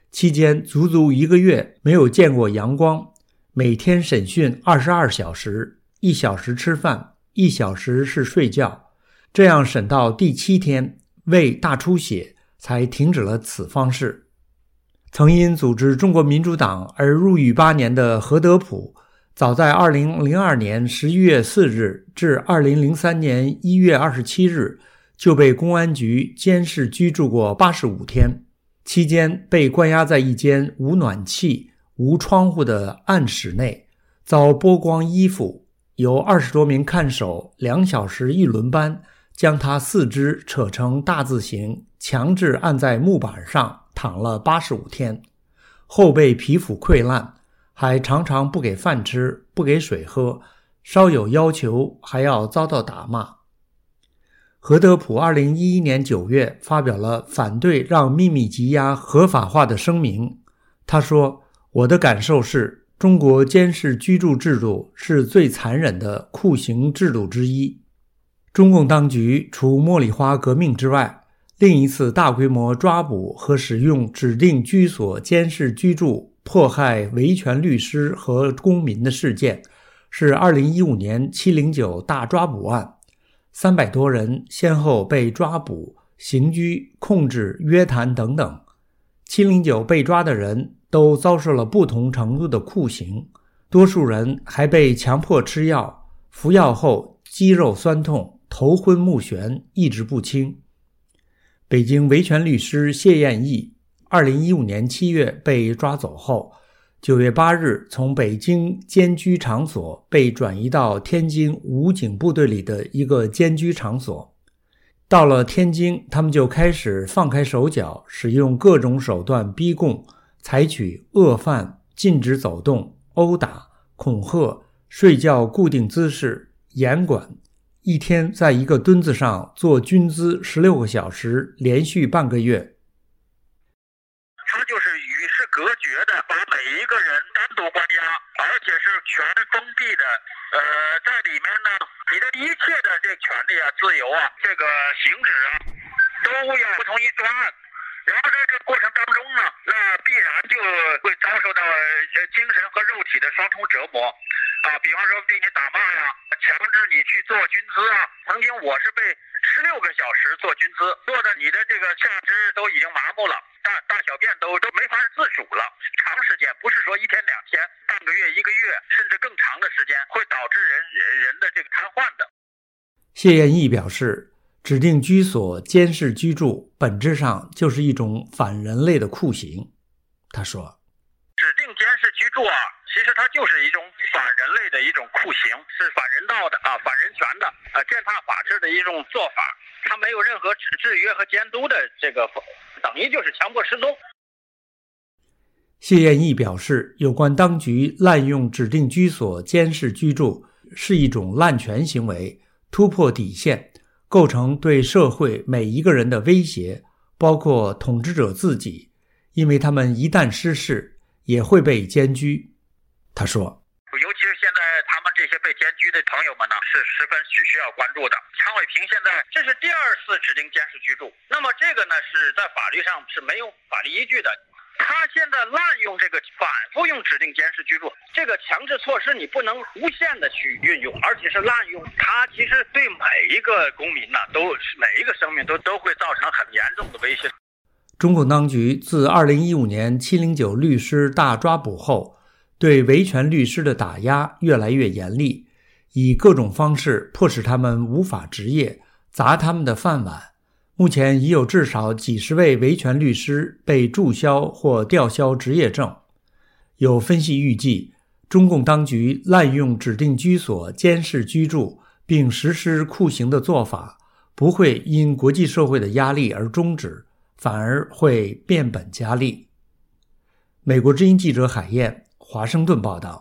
期间足足一个月没有见过阳光，每天审讯二十二小时，一小时吃饭，一小时是睡觉。这样审到第七天，胃大出血，才停止了此方式。曾因组织中国民主党而入狱八年的何德甫，早在二零零二年十一月四日至二零零三年一月二十七日就被公安局监视居住过八十五天，期间被关押在一间无暖气、无窗户的暗室内，遭剥光衣服，由二十多名看守两小时一轮班将他四肢扯成大字形，强制按在木板上躺了八十五天，后背皮肤溃烂，还常常不给饭吃，不给水喝，稍有要求还要遭到打骂。何德甫二零一一年九月发表了反对让秘密羁押合法化的声明。他说：“我的感受是，中国监视居住制度是最残忍的酷刑制度之一。中共当局除茉莉花革命之外，另一次大规模抓捕和使用指定居所监视居住迫害维权律师和公民的事件是二零一五年七零九大抓捕案，三百多人先后被抓捕、刑拘、控制、约谈等等。七零九被抓的人都遭受了不同程度的酷刑，多数人还被强迫吃药，服药后肌肉酸痛，头昏目眩，意志不清。北京维权律师谢彦义二零一五年七月被抓走后，九月八日从北京监居场所被转移到天津武警部队里的一个监居场所。到了天津，他们就开始放开手脚，使用各种手段逼供，采取饿饭、禁止走动、殴打、恐吓、睡觉固定姿势、严管，一天在一个墩子上做军姿十六个小时，连续半个月。 他就是与世隔绝的，把每一个人单独关押，而且是全封闭的。呃，在里面呢，你的一切的这权利啊、自由啊、这个行止啊，都要不同意专案。然后在这个过程当中呢，那必然就会遭受到精神和肉体的双重折磨啊，比方说对你打骂呀、强制你去做军姿啊。曾经我是被十六个小时做军姿，做的你的这个下肢都已经麻木了，大大小便都都没法自主了。长时间不是说一天两天，半个月、一个月，甚至更长的时间，会导致人人的这个瘫痪的。 谢彦义表示，指定居所监视居住本质上就是一种反人类的酷刑。他说， 指定监视居住啊，其实它就是一种反人类的一种酷刑，是反人道的啊，反人权的啊，践踏法治的一种做法。它没有任何制制约和监督的这个，等于就是强迫失踪。 谢彦义表示，有关当局滥用指定居所监视居住是一种滥权行为，突破底线，构成对社会每一个人的威胁，包括统治者自己，因为他们一旦失势，也会被监居。他说， 尤其是现在他们这些被监居的朋友们呢，是十分需要关注的。常伟平现在这是第二次指定监视居住，那么这个呢是在法律上是没有法律依据的。他现在滥用这个反复用指定监视居住这个强制措施，你不能无限的去运用，而且是滥用。它其实对每一个公民呢，都每一个生命都都会造成很严重的威胁。 中共当局自二零一五年七零九律师大抓捕后，对维权律师的打压越来越严厉，以各种方式迫使他们无法执业，砸他们的饭碗。目前已有至少几十位维权律师被注销或吊销执业证。有分析预计，中共当局滥用指定居所监视居住并实施酷刑的做法，不会因国际社会的压力而终止，反而会变本加厉。美国之音记者海燕，华盛顿报道。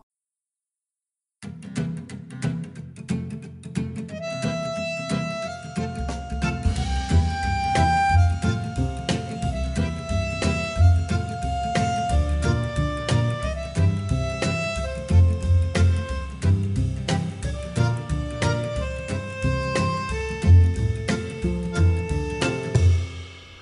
下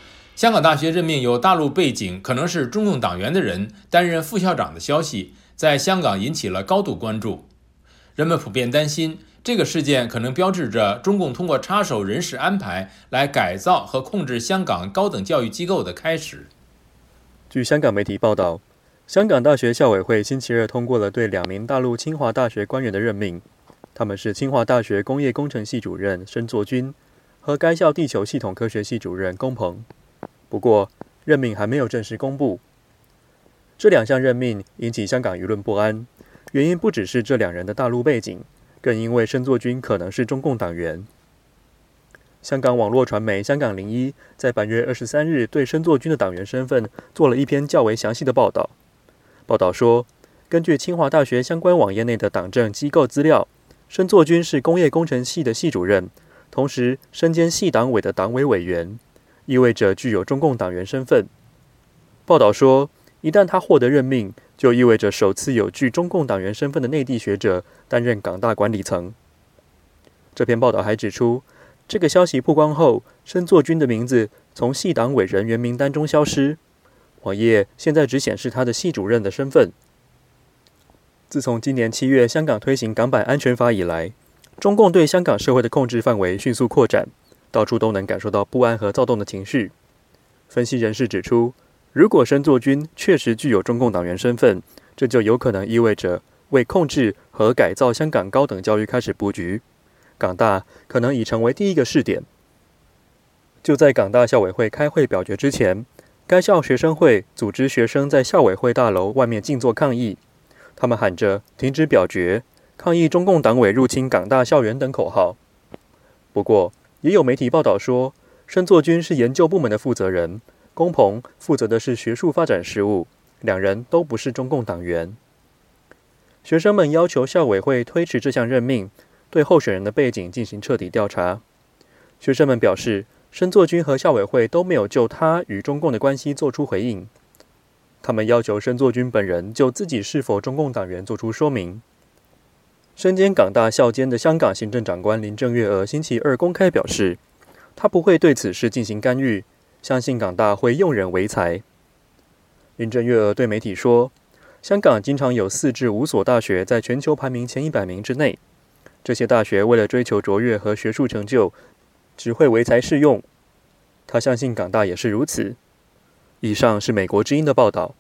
香港大学任命有大陆背景、可能是中共党员的人担任副校长的消息，在香港引起了高度关注。人们普遍担心，这个事件可能标志着中共通过插手人事安排来改造和控制香港高等教育机构的开始。 据香港媒体报道，香港大学校委会星期二通过了对两名大陆清华大学官员的任命，他们是清华大学工业工程系主任申作军和该校地球系统科学系主任龚鹏。不过，任命还没有正式公布。这两项任命引起香港舆论不安，原因不只是这两人的大陆背景，更因为申作军可能是中共党员。香港网络传媒香港零一在本月二十三日对申作军的党员身份做了一篇较为详细的报道。报道说，根据清华大学相关网页内的党政机构资料，申作军是工业工程系的系主任，同时身兼系党委的党委委员，意味着具有中共党员身份。报道说，一旦他获得任命，就意味着首次有具中共党员身份的内地学者担任港大管理层。这篇报道还指出，这个消息曝光后，申作军的名字从系党委人员名单中消失，网页现在只显示他的系主任的身份。自从今年七月香港推行港版安全法以来，中共对香港社会的控制范围迅速扩展，到处都能感受到不安和躁动的情绪。分析人士指出，如果申作军确实具有中共党员身份，这就有可能意味着为控制和改造香港高等教育开始布局，港大可能已成为第一个试点。就在港大校委会开会表决之前，该校学生会组织学生在校委会大楼外面静坐抗议，他们喊着停止表决、抗议中共党委入侵港大校园等口号。不过，也有媒体报道说，申作军是研究部门的负责人，龚鹏负责的是学术发展事务，两人都不是中共党员。学生们要求校委会推迟这项任命，对候选人的背景进行彻底调查。学生们表示，申作军和校委会都没有就他与中共的关系做出回应。他们要求申作军本人就自己是否中共党员做出说明。身兼港大校监的香港行政长官林郑月娥星期二公开表示，他不会对此事进行干预，相信港大会用人唯才。林郑月娥对媒体说，香港经常有四至五所大学在全球排名前一百名之内，这些大学为了追求卓越和学术成就，只会唯才是用。他相信港大也是如此。以上是美国之音的报道。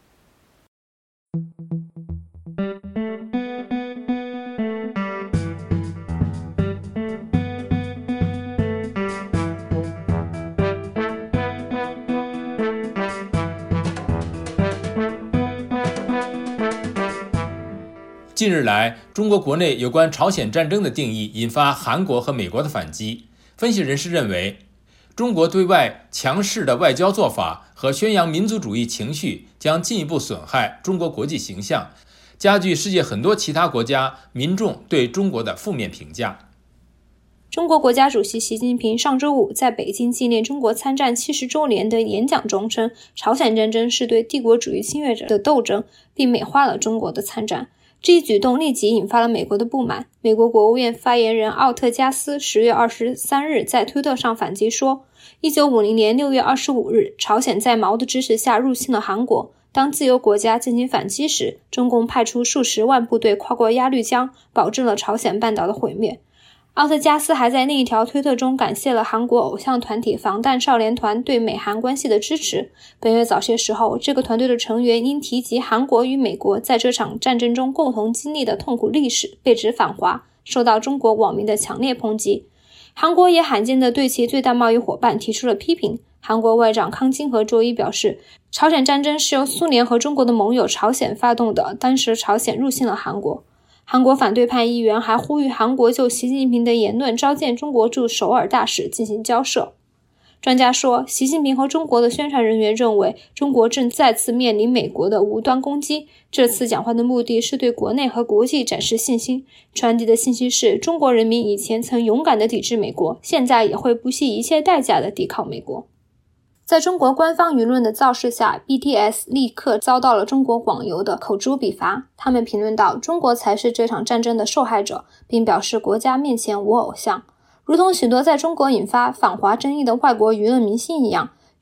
近日来，中国国内有关朝鲜战争的定义引发韩国和美国的反击。分析人士认为，中国对外强势的外交做法和宣扬民族主义情绪将进一步损害中国国际形象，加剧世界很多其他国家民众对中国的负面评价。 中国国家主席习近平上周五在北京纪念中国参战七十周年的演讲中称，朝鲜战争是对帝国主义侵略者的斗争，并美化了中国的参战。这一举动立即引发了美国的不满。美国国务院发言人奥特加斯十月二十三日在推特上反击说，一九五零年六月二十五日，朝鲜在毛的支持下入侵了韩国。当自由国家进行反击时，中共派出数十万部队跨过鸭绿江，保证了朝鲜半岛的毁灭。奥特加斯还在另一条推特中感谢了韩国偶像团体防弹少年团对美韩关系的支持。本月早些时候，这个团队的成员因提及韩国与美国在这场战争中共同经历的痛苦历史，被指反华，受到中国网民的强烈抨击。韩国也罕见地对其最大贸易伙伴提出了批评。韩国外长康京和周一表示，朝鲜战争是由苏联和中国的盟友朝鲜发动的，当时朝鲜入侵了韩国。韩国反对派议员还呼吁韩国就习近平的言论召见中国驻首尔大使进行交涉。专家说，习近平和中国的宣传人员认为，中国正再次面临美国的无端攻击。这次讲话的目的是对国内和国际展示信心，传递的信息是中国人民以前曾勇敢地抵制美国，现在也会不惜一切代价地抵抗美国。在中国官方舆论的造势下， B T S 立刻遭到了中国网友的口诛笔伐。他们评论道，中国才是这场战争的受害者，并表示国家面前无偶像。如同许多在中国引发反华争议的外国舆论明星一样，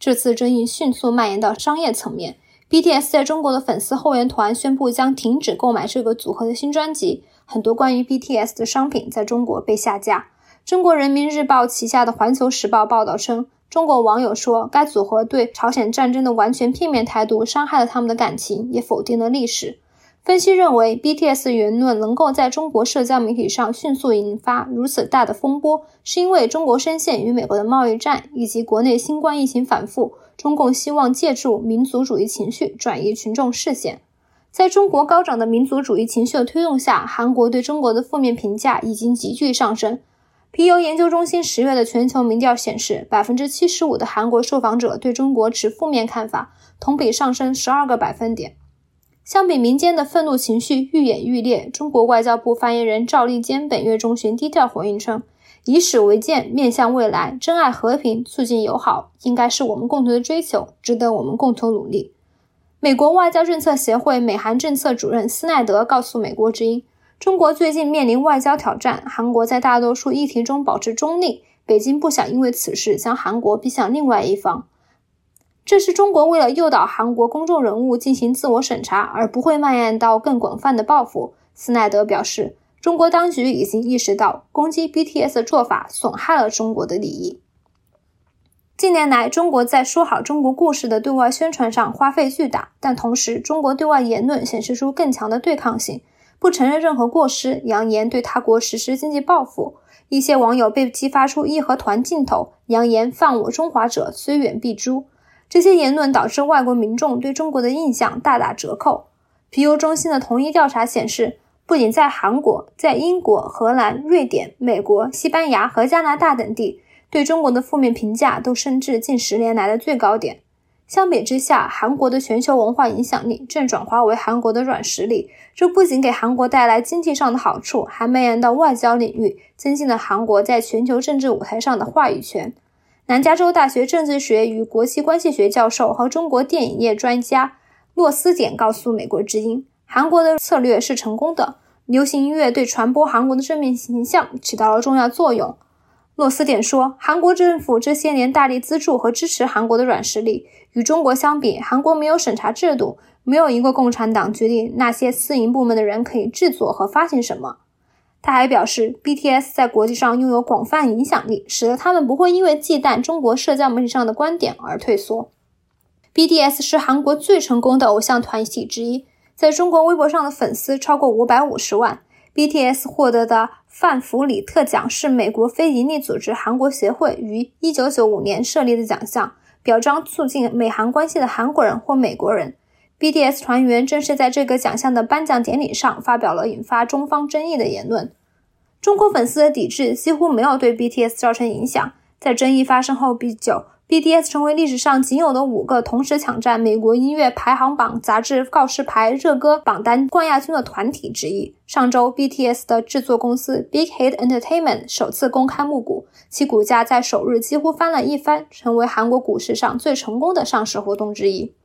这次争议迅速蔓延到商业层面。B T S 在中国的粉丝后援团宣布将停止购买这个组合的新专辑，很多关于 B T S 的商品在中国被下架。中国人民日报旗下的环球时报报道称，中国网友说该组合对朝鲜战争的完全片面态度伤害了他们的感情，也否定了历史。分析认为 B T S 言论能够在中国社交媒体上迅速引发如此大的风波，是因为中国深陷与美国的贸易战以及国内新冠疫情反复，中共希望借助民族主义情绪转移群众视线。在中国高涨的民族主义情绪的推动下，韩国对中国的负面评价已经急剧上升。皮尤研究中心十月的全球民调显示， 百分之七十五 的韩国受访者对中国持负面看法，同比上升十二个百分点。相比民间的愤怒情绪愈演愈烈，中国外交部发言人赵立坚本月中旬低调回应称，以史为鉴，面向未来，珍爱和平，促进友好，应该是我们共同的追求，值得我们共同努力。美国外交政策协会美韩政策主任斯奈德告诉美国之音，中国最近面临外交挑战，韩国在大多数议题中保持中立，北京不想因为此事将韩国逼向另外一方。这是中国为了诱导韩国公众人物进行自我审查，而不会蔓延到更广泛的报复。斯奈德表示，中国当局已经意识到攻击 B T S 的做法损害了中国的利益。近年来，中国在说好中国故事的对外宣传上花费巨大，但同时中国对外言论显示出更强的对抗性，不承认任何过失，扬言对他国实施经济报复。一些网友被激发出义和团镜头，扬言犯我中华者虽远必诛。这些言论导致外国民众对中国的印象大打折扣。皮尤中心的同一调查显示，不仅在韩国，在英国、荷兰、瑞典、美国、西班牙和加拿大等地，对中国的负面评价都升至近十年来的最高点。相比之下，韩国的全球文化影响力正转化为韩国的软实力，这不仅给韩国带来经济上的好处，还蔓延到外交领域，增进了韩国在全球政治舞台上的话语权。南加州大学政治学与国际关系学教授和中国电影业专家洛斯典告诉美国之音，韩国的策略是成功的，流行音乐对传播韩国的正面形象起到了重要作用。洛斯典说，韩国政府这些年大力资助和支持韩国的软实力，与中国相比，韩国没有审查制度，没有一个共产党决定那些私营部门的人可以制作和发行什么。他还表示 B T S 在国际上拥有广泛影响力，使得他们不会因为忌惮中国社交媒体上的观点而退缩。B T S 是韩国最成功的偶像团体之一，在中国微博上的粉丝超过五百五十万。B T S 获得的范弗里特奖是美国非营利组织韩国协会于一九九五年设立的奖项，表彰促进美韩关系的韩国人或美国人。B T S 团员正是在这个奖项的颁奖典礼上发表了引发中方争议的言论。中国粉丝的抵制几乎没有对 B T S 造成影响，在争议发生后不久， B T S 成为历史上仅有的五个同时抢占美国音乐排行榜杂志告示牌热歌榜单冠亚军的团体之一。上周 B T S 的制作公司 Big Hit Entertainment 首次公开募股，其股价在首日几乎翻了一番，成为韩国股市上最成功的上市活动之一。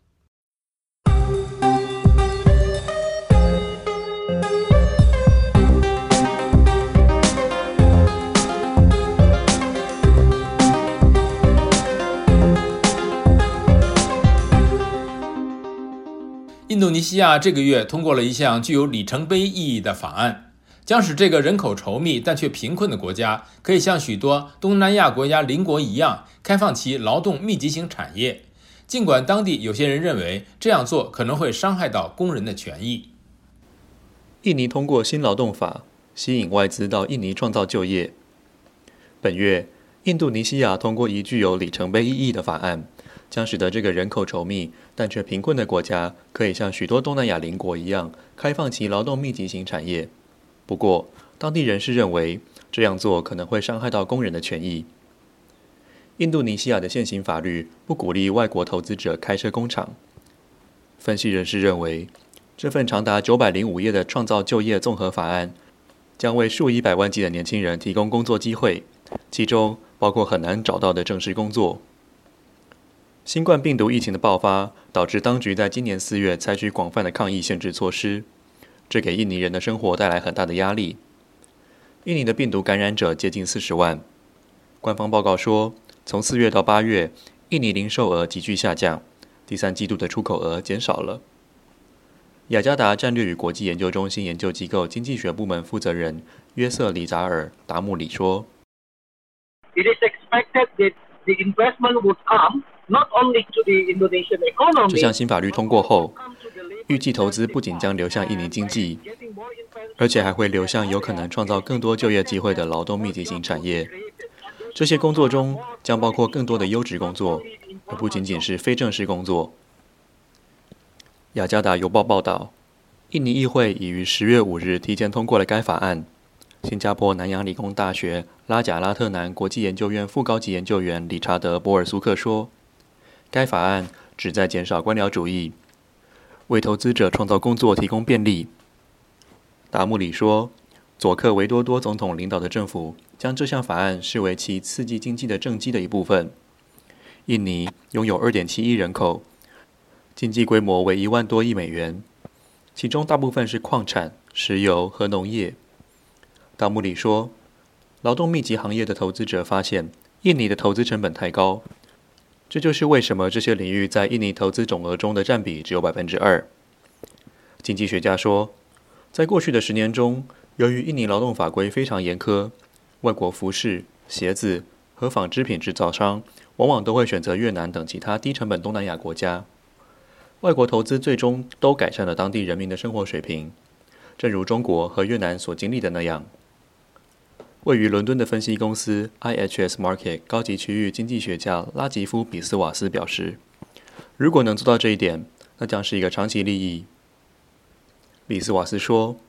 印度尼西亚这个月通过了一项具有里程碑意义的法案，将使这个人口稠密但却贫困的国家可以像许多东南亚国家邻国一样开放其劳动密集型产业，尽管当地有些人认为这样做可能会伤害到工人的权益。 印尼通过新劳动法，吸引外资到印尼创造就业。本月，印度尼西亚通过一具有里程碑意义的法案，将使得这个人口稠密但却贫困的国家可以像许多东南亚邻国一样开放其劳动密集型产业。不过，当地人士认为这样做可能会伤害到工人的权益。印度尼西亚的现行法律不鼓励外国投资者开设工厂。分析人士认为，这份长达九百零五页的创造就业综合法案将为数以百万计的年轻人提供工作机会，其中包括很难找到的正式工作。新冠病毒疫情的爆发导致当局在今年四月采取广泛的抗疫限制措施，这给印尼人的生活带来很大的压力。印尼的病毒感染者接近四十万。官方报告说，从四月到八月， 印尼零售额急剧下降，第三季度的出口额减少了。雅加达战略与国际研究中心研究机构经济学部门负责人约瑟·里扎尔·达穆里说 It is expected that the investment would come not only to the Indonesian economy. 这项新法律通过后，预计投资不仅将流向印尼经济，而且还会流向有可能创造更多就业机会的劳动密集型产业。这些工作中将包括更多的优质工作，而不仅仅是非正式工作。雅加达邮报报道，印尼议会已于十月五日提前通过了该法案。新加坡南洋理工大学拉贾拉特南国际研究院副高级研究员理查德·博尔苏克说，该法案旨在减少官僚主义，为投资者创造工作提供便利。达穆里说，佐克维多多总统领导的政府将这项法案视为其刺激经济的政绩的一部分。印尼拥有 二点七亿人口，经济规模为一万多亿美元，其中大部分是矿产、石油和农业。达穆里说，劳动密集行业的投资者发现印尼的投资成本太高，这就是为什么这些领域在印尼投资总额中的占比只有 百分之二。 经济学家说，在过去的十年中，由于印尼劳动法规非常严苛，外国服饰、鞋子和纺织品制造商往往都会选择越南等其他低成本东南亚国家。外国投资最终都改善了当地人民的生活水平，正如中国和越南所经历的那样。位于伦敦的分析公司 I H S Markit 高级区域经济学家拉吉夫·比斯瓦斯表示，如果能做到这一点，那将是一个长期利益。比斯瓦斯说，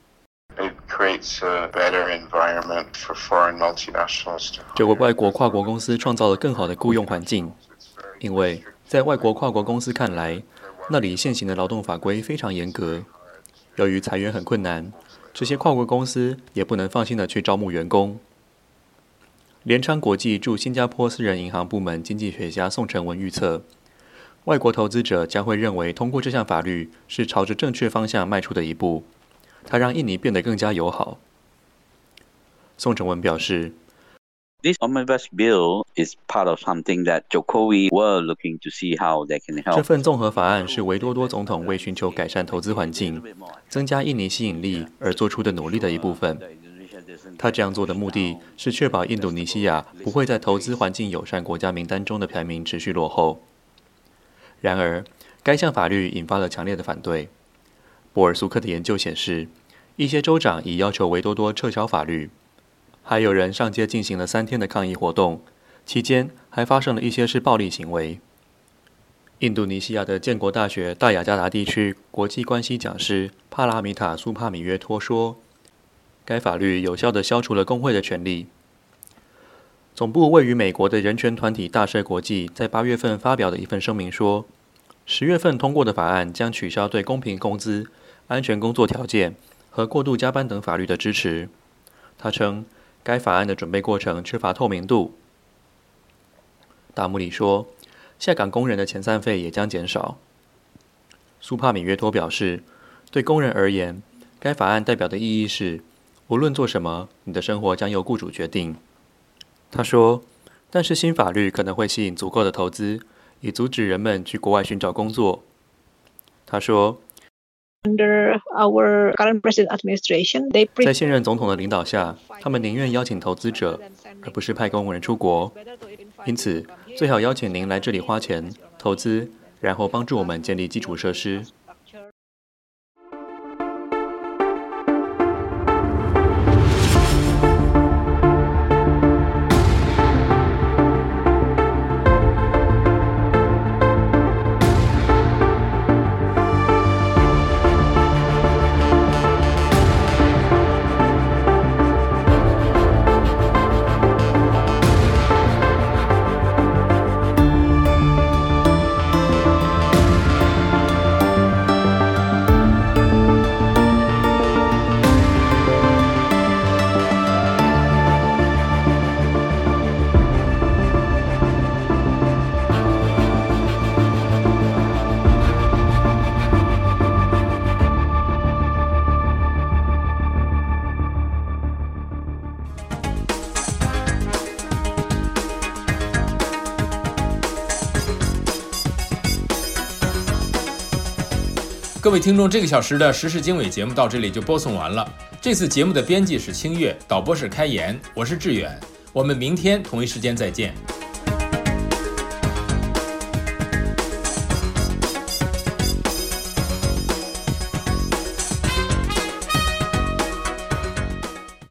这为外国跨国公司创造了更好的雇用环境，因为在外国跨国公司看来，那里现行的劳动法规非常严格。由于裁员很困难，这些跨国公司也不能放心地去招募员工。联昌国际驻新加坡私人银行部门经济学家宋成文预测，外国投资者将会认为通过这项法律是朝着正确方向迈出的一步，它让印尼变得更加友好。宋成文表示， This omnibus bill is part of something that Jokowi were looking to see how they can help. 这份综合法案是维多多总统为寻求改善投资环境、增加印尼吸引力而做出的努力的一部分。他这样做的目的是确保印度尼西亚不会在投资环境友善国家名单中的排名持续落后。然而，该项法律引发了强烈的反对。博尔苏克的研究显示，一些州长已要求维多多撤销法律。还有人上街进行了三天的抗议活动，期间还发生了一些是暴力行为。印度尼西亚的建国大学大雅加达地区国际关系讲师帕拉米塔·苏帕米约托说，该法律有效地消除了工会的权利。总部位于美国的人权团体大社国际在八月份发表的一份声明说，十月份通过的法案将取消对公平工资、安全工作条件和过度加班等法律的支持。他称，该法案的准备过程缺乏透明度。达穆里说，下岗工人的遣散费也将减少。苏帕米约托表示，对工人而言，该法案代表的意义是，无论做什么，你的生活将由雇主决定。他说，但是新法律可能会吸引足够的投资，以阻止人们去国外寻找工作。他说， Under our current president administration, they 在现任总统的领导下，他们宁愿邀请投资者，而不是派工人出国。因此，最好邀请您来这里花钱投资，然后帮助我们建立基础设施。 各位听众，这个小时的时事经纬节目到这里就播送完了。这次节目的编辑是清月，导播是开言，我是志远。我们明天同一时间再见。